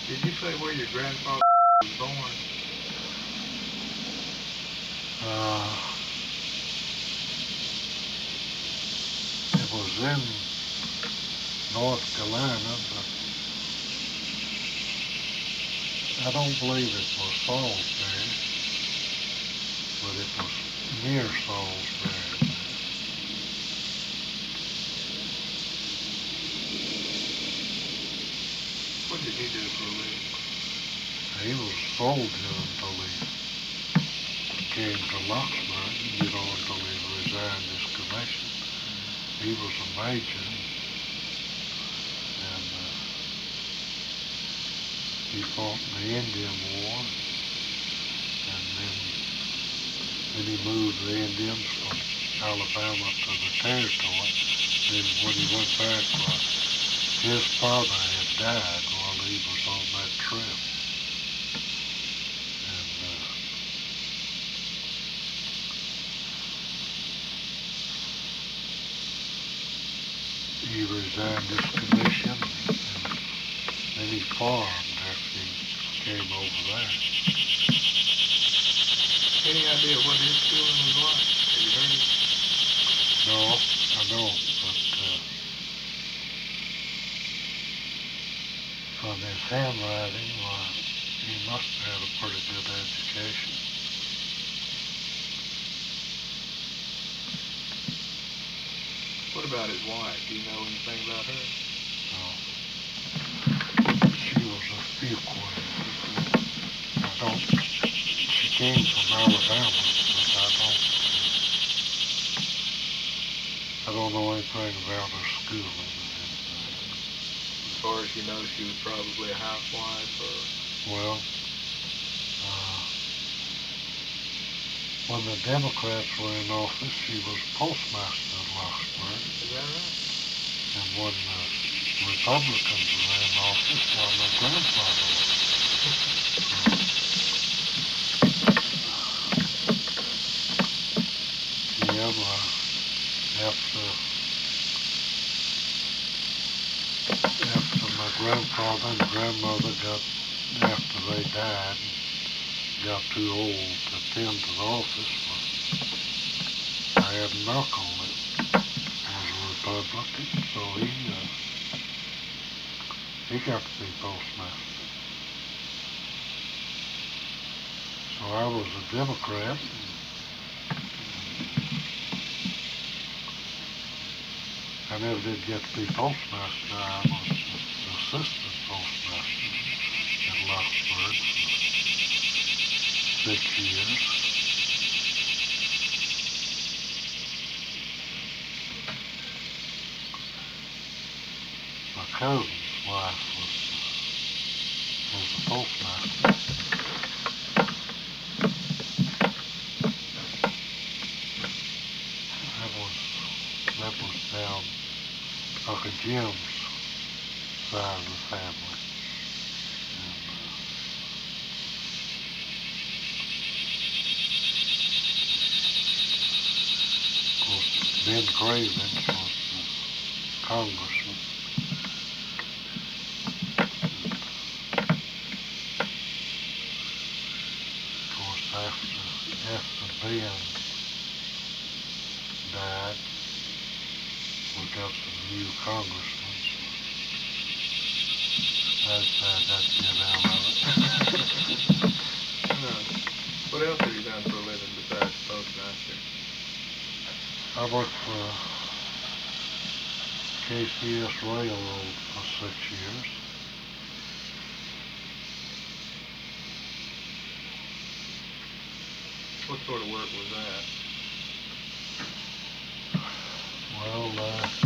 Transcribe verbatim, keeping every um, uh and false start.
Did you say where your grandfather was born? Uh, it was in North Carolina, but I don't believe it was Salisbury, but it was near Salisbury. What did he do for a living? He was a soldier until he came to Luxembourg, you know, until he resigned his commission. He was a major, and uh, he fought in the Indian War, and then, then he moved the Indians from Alabama to the territory. Then when he went back, uh, his father had died while he was on that trip. And uh, he resigned his commission, and then he farmed after he came over there. Any idea what his schooling was like? Have you heard it? No, I don't, but uh, from his handwriting, well, he must have had a pretty good education. What about his wife? Do you know anything about her? No. She was a Fuquay. I don't, she came from Alabama, but I don't, I don't know anything about her schooling. As far as you know, she was probably a housewife or... Well, uh, when the Democrats were in office, she was postmaster in Luxembourg. Is that right? And when the Republicans were in office, well, my grandfather was. Yeah, well, after, after my grandfather and grandmother got, after they died, got too old to attend to the office, but I had an uncle that was a Republican, so he, uh, he got to be postmaster. So I was a Democrat. I never did get to be postmaster. I was assistant postmaster in Luxembourg for six years. My cousin's wife was, was a postmaster. That was, that was down Uncle Jim's side of the family. And, uh, of course, Ben Cravens was the congressman. Of course, after, after Ben died, we got some new congressmen. So I decided I'd get out of it. Uh, what else have you done for a living besides postmaster? I worked for K C S Railroad for six years. What sort of work was that? Well, uh,